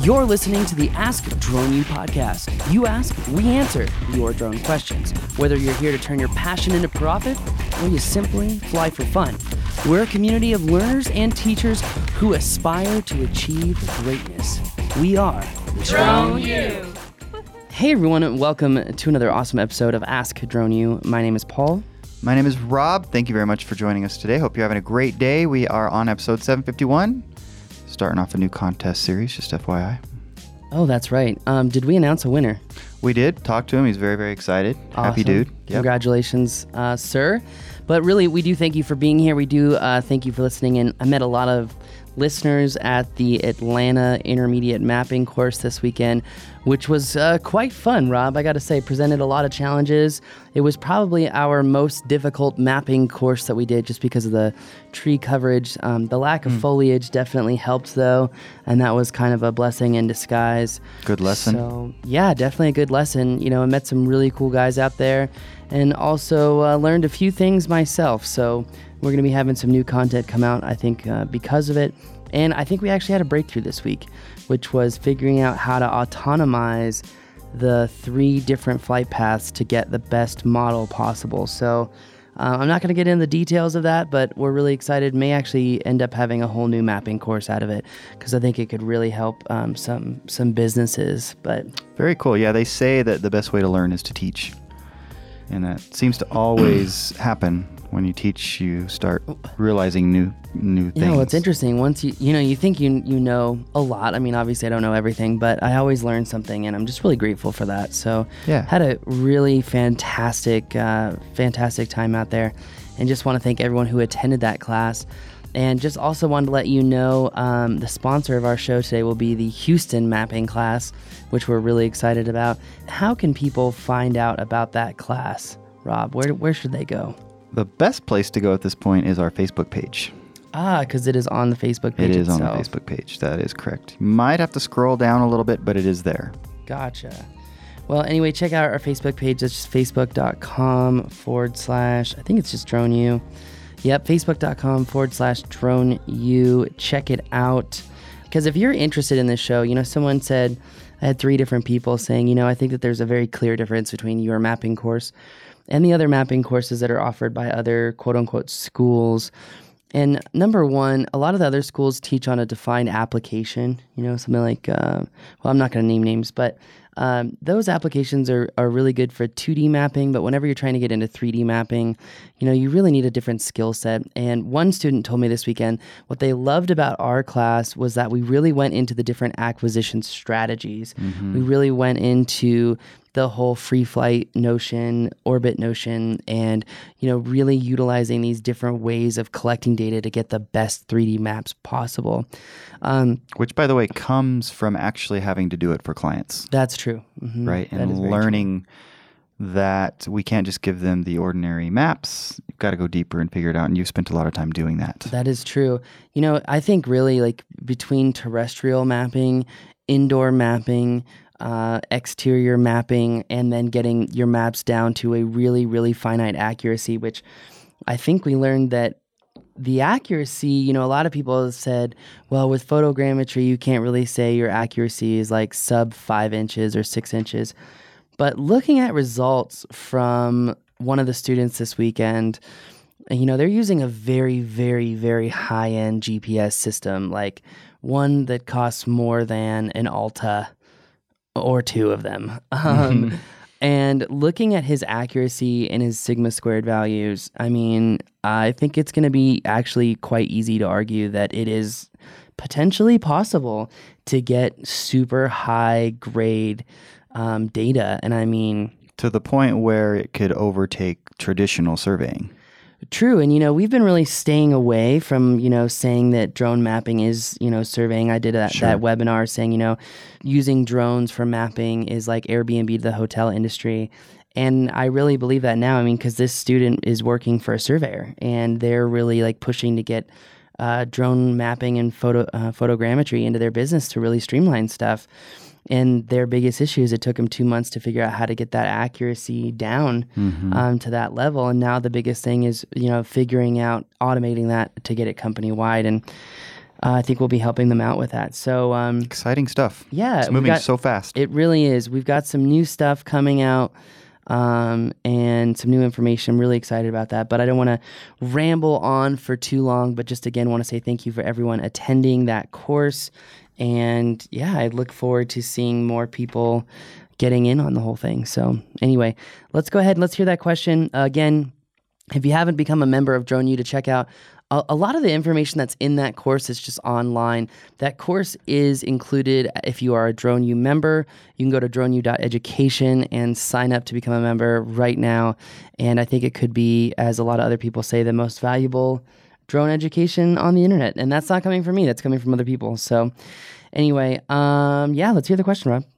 You're listening to the Ask Drone U podcast. You ask, we answer your drone questions. Whether you're here to turn your passion into profit or you simply fly for fun, we're a community of learners and teachers who aspire to achieve greatness. We are Drone U. Hey everyone, and welcome to another awesome episode of Ask Drone U. My name is Paul. My name is Rob. Thank you very much for joining us today. Hope you're having a great day. We are on episode 751, starting off a new contest series, just FYI. Oh, that's right. Did we announce a winner? We did. Talk to him. He's very, very excited. Awesome. Happy dude. Yep. Congratulations, sir. But really, we do thank you for being here. We do thank you for listening. And I met a lot of listeners at the Atlanta Intermediate Mapping course this weekend, which was quite fun, Rob. I got to say, presented a lot of challenges. It was probably our most difficult mapping course that we did just because of the tree coverage. The lack of foliage definitely helped, though, and that was kind of a blessing in disguise. Good lesson. So, yeah, definitely a good lesson. You know, I met some really cool guys out there and also learned a few things myself. So we're going to be having some new content come out, I think, because of it. And I think we actually had a breakthrough this week, which was figuring out how to autonomize the 3 different flight paths to get the best model possible. So I'm not going to get into the details of that, but we're really excited. May actually end up having a whole new mapping course out of it because I think it could really help some businesses. But Very cool. Yeah, they say that the best way to learn is to teach. And that seems to always happen. When you teach, you start realizing new things. You know, it's interesting. Once you think you know a lot. I mean, obviously I don't know everything, but I always learn something, and I'm just really grateful for that. So yeah, had a really fantastic time out there, and just want to thank everyone who attended that class. And just also wanted to let you know the sponsor of our show today will be the Houston Mapping class, which we're really excited about. How can people find out about that class, Rob? Where should they go? The best place to go at this point is our Facebook page. Because it is on the Facebook page itself. It is on the Facebook page. That is correct. You might have to scroll down a little bit, but it is there. Gotcha. Well, anyway, check out our Facebook page. It's just facebook.com/ I think it's just Drone U. Yep, facebook.com/ Drone U. Check it out. Because if you're interested in this show, someone said, I had 3 different people saying, I think that there's a very clear difference between your mapping course and the other mapping courses that are offered by other quote-unquote schools. And number one, a lot of the other schools teach on a defined application, something like, I'm not going to name names, but those applications are really good for 2D mapping, but whenever you're trying to get into 3D mapping, you really need a different skill set. And one student told me this weekend what they loved about our class was that we really went into the different acquisition strategies. Mm-hmm. We really went into the whole free flight notion, orbit notion, and, really utilizing these different ways of collecting data to get the best 3D maps possible. Which, by the way, comes from actually having to do it for clients. That's true. Mm-hmm. Right? And learning that we can't just give them the ordinary maps. You've got to go deeper and figure it out. And you've spent a lot of time doing that. That is true. I think really between terrestrial mapping, indoor mapping, exterior mapping, and then getting your maps down to a really, really finite accuracy, which I think we learned that the accuracy, a lot of people have said, well, with photogrammetry, you can't really say your accuracy is like sub 5 inches or 6 inches. But looking at results from one of the students this weekend, they're using a very, very, very high-end GPS system, like one that costs more than an Alta or 2 of them. And looking at his accuracy and his sigma squared values, I think it's going to be actually quite easy to argue that it is potentially possible to get super high grade data. And to the point where it could overtake traditional surveying. True. And, we've been really staying away from, saying that drone mapping is, surveying. I did that webinar saying, using drones for mapping is like Airbnb to the hotel industry. And I really believe that now. Because this student is working for a surveyor and they're really pushing to get drone mapping and photogrammetry into their business to really streamline stuff. And their biggest issue is it took them 2 months to figure out how to get that accuracy down to that level. And now the biggest thing is, figuring out automating that to get it company wide. And I think we'll be helping them out with that. So Exciting stuff. yeah, It's moving so fast. It really is. We've got some new stuff coming out and some new information. I'm really excited about that. But I don't want to ramble on for too long, but just again want to say thank you for everyone attending that course. And yeah, I look forward to seeing more people getting in on the whole thing. So anyway, let's go ahead and let's hear that question. Again, if you haven't become a member of Drone U, to check out a lot of the information that's in that course is just online. That course is included if you are a Drone U member. You can go to droneu.education and sign up to become a member right now. And I think it could be, as a lot of other people say, the most valuable drone education on the internet. And that's not coming from me. That's coming from other people. So anyway, yeah, let's hear the question, Rob.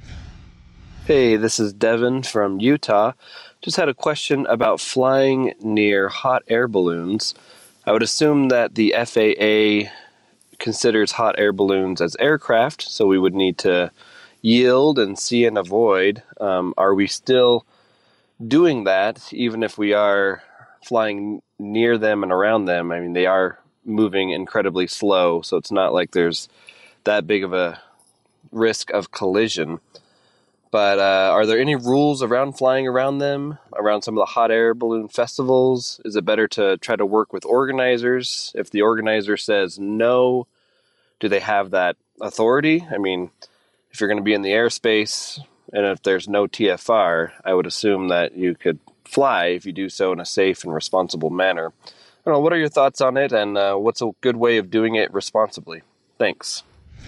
Hey, this is Devin from Utah. Just had a question about flying near hot air balloons. I would assume that the FAA considers hot air balloons as aircraft, so we would need to yield and see and avoid. Are we still doing that, even if we are flying near them and around them? I mean, they are moving incredibly slow, so it's not like there's that big of a risk of collision. But are there any rules around flying around them, around some of the hot air balloon festivals? Is it better to try to work with organizers? If the organizer says no, do they have that authority? I mean, if you're going to be in the airspace and if there's no TFR, I would assume that you could fly if you do so in a safe and responsible manner. I don't know, what are your thoughts on it, and what's a good way of doing it responsibly? Thanks.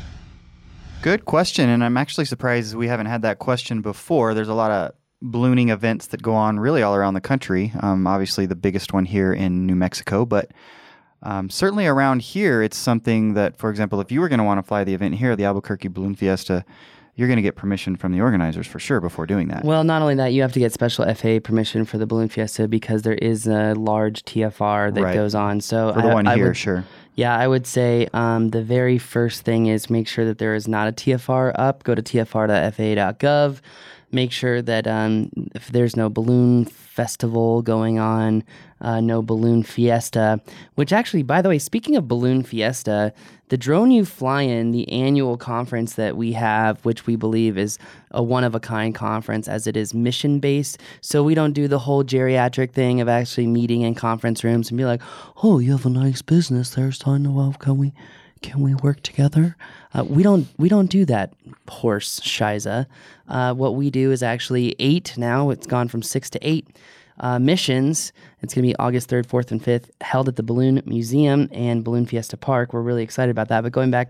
Good question, and I'm actually surprised we haven't had that question before. There's a lot of ballooning events that go on really all around the country. Obviously, the biggest one here in New Mexico, but certainly around here, it's something that, for example, if you were going to want to fly the event here, the Albuquerque Balloon Fiesta, you're going to get permission from the organizers for sure before doing that. Well, not only that, you have to get special FAA permission for the Balloon Fiesta because there is a large TFR that goes on. So for the one here, sure. Yeah, I would say the very first thing is make sure that there is not a TFR up. Go to tfr.faa.gov. Make sure that if there's no balloon festival going on, no balloon fiesta, which actually, by the way, speaking of balloon fiesta, the Drone U Fly-In, the annual conference that we have, which we believe is a one-of-a-kind conference as it is mission-based. So we don't do the whole geriatric thing of actually meeting in conference rooms and be like, oh, you have a nice business there, son. Well, can we work together? We don't do that horse shiza. What we do is actually 8 now. It's gone from 6 to 8 missions. It's going to be August 3rd, 4th, and 5th, held at the Balloon Museum and Balloon Fiesta Park. We're really excited about that. But going back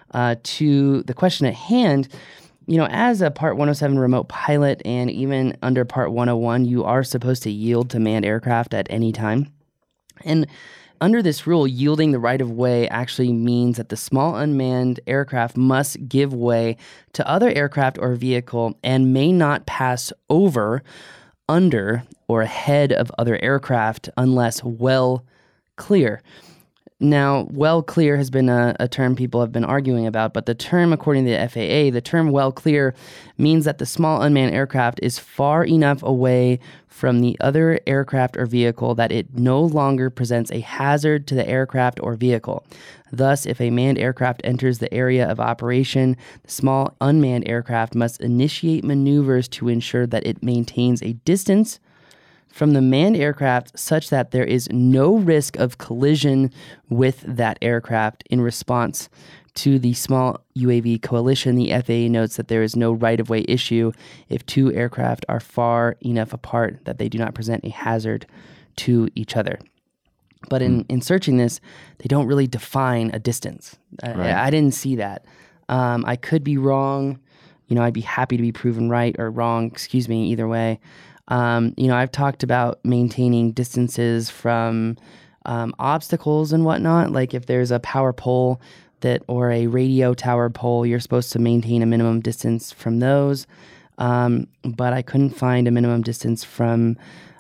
to the question at hand, you know, as a Part 107 remote pilot and even under Part 101, you are supposed to yield to manned aircraft at any time. And under this rule, yielding the right-of-way actually means that the small unmanned aircraft must give way to other aircraft or vehicle and may not pass over, under, or ahead of other aircraft unless well clear. Now, well clear has been a term people have been arguing about, but the term, according to the FAA, the term well clear means that the small unmanned aircraft is far enough away from the other aircraft or vehicle that it no longer presents a hazard to the aircraft or vehicle. Thus, if a manned aircraft enters the area of operation, the small unmanned aircraft must initiate maneuvers to ensure that it maintains a distance from the manned aircraft such that there is no risk of collision with that aircraft. In response to the Small UAV Coalition, the FAA notes that there is no right-of-way issue if two aircraft are far enough apart that they do not present a hazard to each other. But in searching this, they don't really define a distance. Right. I didn't see that. I could be wrong. You know, I'd be happy to be proven right or wrong, either way. You know, I've talked about maintaining distances from obstacles and whatnot. Like if there's a power pole or a radio tower pole, you're supposed to maintain a minimum distance from those. But I couldn't find a minimum distance from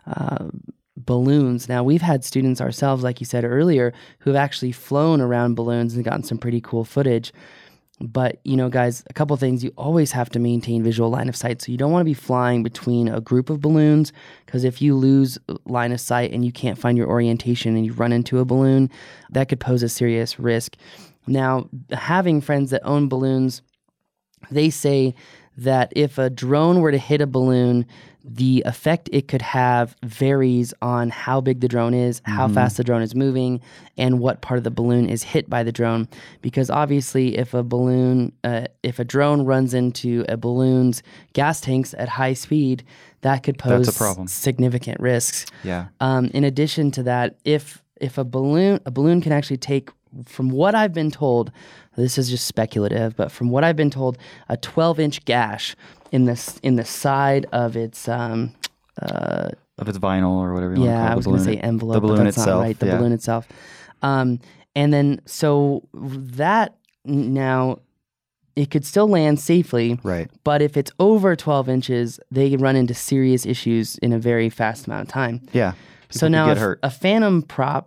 balloons. Now, we've had students ourselves, like you said earlier, who have actually flown around balloons and gotten some pretty cool footage. But, you know, guys, a couple things. You always have to maintain visual line of sight. So you don't want to be flying between a group of balloons, because if you lose line of sight and you can't find your orientation and you run into a balloon, that could pose a serious risk. Now, having friends that own balloons, they say that if a drone were to hit a balloon, the effect it could have varies on how big the drone is, how fast the drone is moving, and what part of the balloon is hit by the drone. Because obviously, if a drone runs into a balloon's gas tanks at high speed, that could pose That's a problem. significant risks. Yeah. In addition to that, if a balloon can actually take, from what I've been told, this is just speculative, but from what I've been told, a 12-inch gash in the side of its Of its vinyl or whatever you want to call it. I was going to say envelope, The balloon but that's itself. not right. The balloon itself. And then so that now it could still land safely, Right. but if it's over 12 inches, they can run into serious issues in a very fast amount of time. Yeah. So People now could get hurt. a Phantom prop,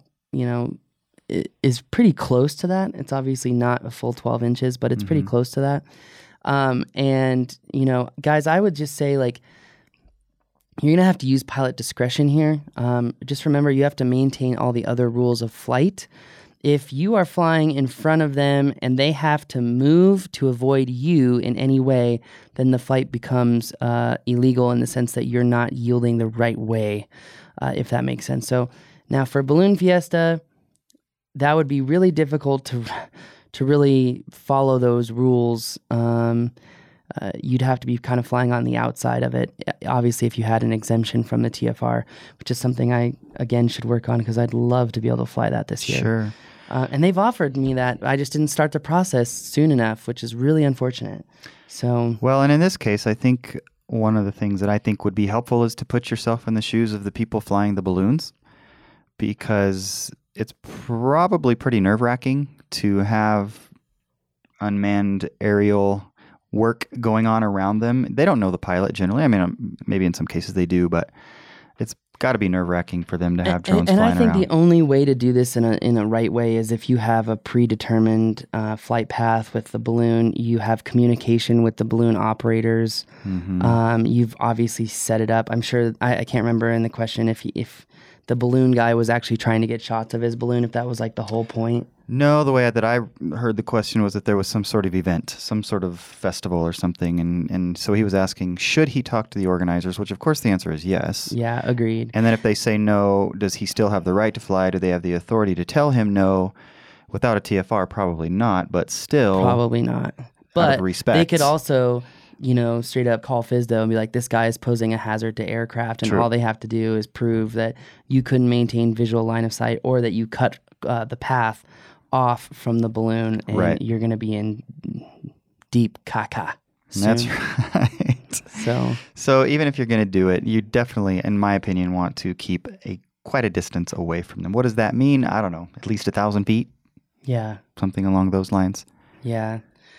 is pretty close to that. It's obviously not a full 12 inches, but it's pretty close to that. And, guys, I would just say, like, you're going to have to use pilot discretion here. Just remember, you have to maintain all the other rules of flight. If you are flying in front of them and they have to move to avoid you in any way, then the flight becomes illegal in the sense that you're not yielding the right way, if that makes sense. So now for Balloon Fiesta, that would be really difficult to really follow those rules. You'd have to be kind of flying on the outside of it. Obviously, if you had an exemption from the TFR, which is something I, again, should work on because I'd love to be able to fly that this year. Sure. And they've offered me that. I just didn't start the process soon enough, which is really unfortunate. So, Well, and in this case, I think one of the things that I think would be helpful is to put yourself in the shoes of the people flying the balloons, because it's probably pretty nerve-wracking to have unmanned aerial work going on around them. They don't know the pilot generally. I mean, maybe in some cases they do, but it's got to be nerve-wracking for them to have drones and flying I think around. the only way to do this in a right way is if you have a predetermined flight path with the balloon. You have communication with the balloon operators. You've obviously set it up. I'm sure I can't remember in the question if the balloon guy was actually trying to get shots of his balloon, if that was like the whole point. No, the way that I heard the question was that there was some sort of event, some sort of festival or something. And so he was asking, should he talk to the organizers? Which, of course, the answer is yes. Yeah, agreed. And then if they say no, does he still have the right to fly? Do they have the authority to tell him no? Without a TFR, probably not, but still. Probably not. But respect. they could also, straight up call FSDO and be like, this guy is posing a hazard to aircraft, and True. all they have to do is prove that you couldn't maintain visual line of sight or that you cut the path off from the balloon, and Right. you're going to be in deep caca. That's soon. right. So, even if you're going to do it, you definitely, in my opinion, want to keep quite a distance away from them. What does that mean? I don't know. At least 1,000 feet, yeah. something along those lines. Yeah.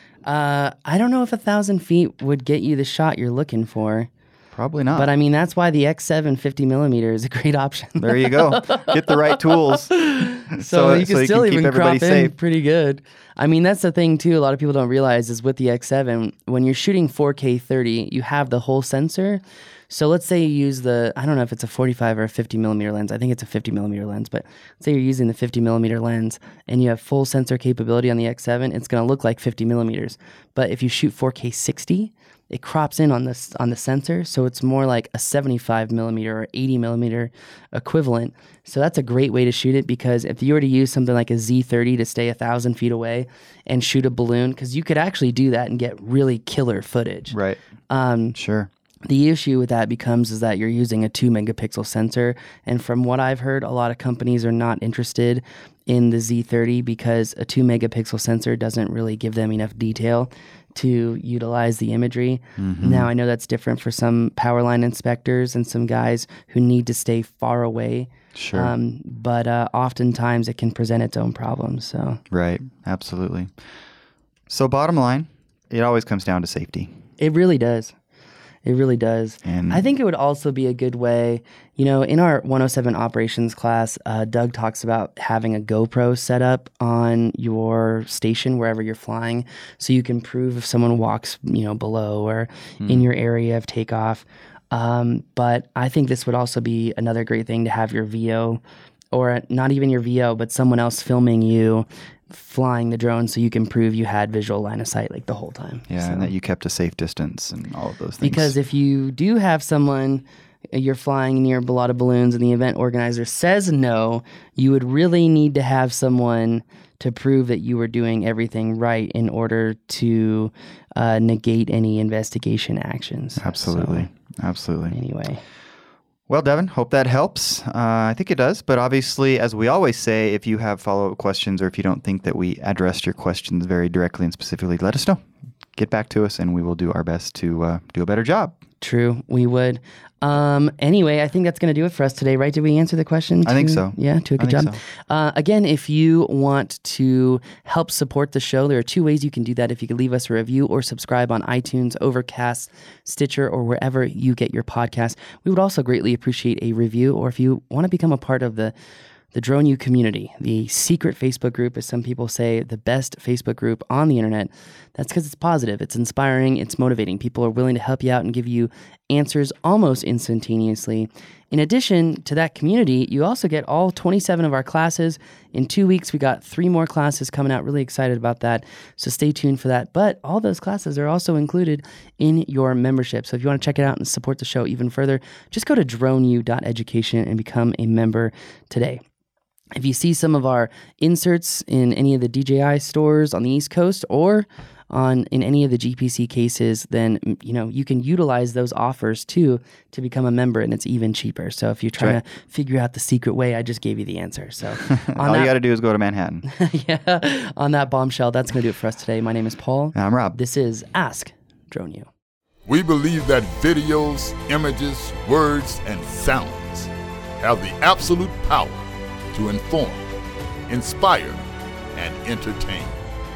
I don't know if 1,000 feet would get you the shot you're looking for. Probably not. But I mean, that's why the X7 50 millimeter is a great option. There you go. Get the right tools. So you can still even keep everybody crop in safe. pretty good. I mean, that's the thing too. A lot of people don't realize is with the X7, when you're shooting 4K 30, you have the whole sensor. So let's say you use I don't know if it's a 45 or a 50 millimeter lens. I think it's a 50 millimeter lens, but say you're using the 50 millimeter lens and you have full sensor capability on the X7, it's going to look like 50 millimeters. But if you shoot 4K 60, it crops in on the sensor, so it's more like a 75 millimeter or 80 millimeter equivalent. So that's a great way to shoot it, because if you were to use something like a Z30 to stay 1,000 feet away and shoot a balloon, because you could actually do that and get really killer footage. Right. Sure. The issue with that is that you're using a 2 megapixel sensor. And from what I've heard, a lot of companies are not interested in the Z30 because a 2 megapixel sensor doesn't really give them enough detail to utilize the imagery. Now, I know that's different for some power line inspectors and some guys who need to stay far away. Sure. But oftentimes it can present its own problems. So Right. Absolutely. So bottom line, it always comes down to safety. it really does. It really does. And I think it would also be a good way, in our 107 operations class, Doug talks about having a GoPro set up on your station wherever you're flying, so you can prove if someone walks, below or in your area of takeoff. But I think this would also be another great thing to have your VO, or not even your VO, but someone else filming you flying the drone so you can prove you had visual line of sight like the whole time. Yeah, So- and that you kept a safe distance and all of those things. Because if you do have someone, you're flying near a lot of balloons and the event organizer says no, you would really need to have someone to prove that you were doing everything right in order to negate any investigation actions. Absolutely. Absolutely. So, anyway. Well, Devin, hope that helps. I think it does. But obviously, as we always say, if you have follow-up questions or if you don't think that we addressed your questions very directly and specifically, let us know. Get back to us and we will do our best to do a better job. True, we would. Anyway, I think that's going to do it for us today, right? Did we answer the question? I think so. Yeah, do a good I think job. Again, if you want to help support the show, there are 2 ways you can do that. If you could leave us a review or subscribe on iTunes, Overcast, Stitcher, or wherever you get your podcast. We would also greatly appreciate a review, or if you want to become a part of the Drone U community, the secret Facebook group, as some people say, the best Facebook group on the internet. That's because it's positive, it's inspiring, it's motivating. People are willing to help you out and give you answers almost instantaneously. In addition to that community, you also get all 27 of our classes. In 2 weeks, we got 3 more classes coming out. Really excited about that. So stay tuned for that. But all those classes are also included in your membership. So if you want to check it out and support the show even further, just go to droneu.education and become a member today. If you see some of our inserts in any of the DJI stores on the East Coast or in any of the GPC cases, then you can utilize those offers too to become a member, and it's even cheaper. So if you're trying to figure out the secret way, I just gave you the answer. So all you got to do is go to Manhattan. Yeah, on that bombshell, that's going to do it for us today. My name is Paul. And I'm Rob. This is Ask Drone U. We believe that videos, images, words, and sounds have the absolute power to inform, inspire, and entertain.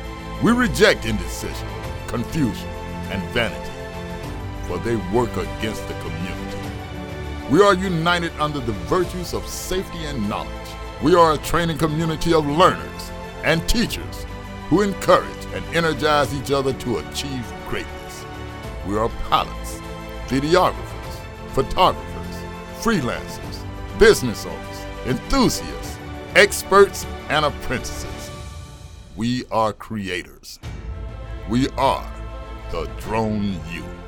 We reject indecision, confusion, and vanity, for they work against the community. We are united under the virtues of safety and knowledge. We are a training community of learners and teachers who encourage and energize each other to achieve greatness. We are pilots, videographers, photographers, freelancers, business owners, enthusiasts, experts, and apprentices. We are creators. We are the Drone U.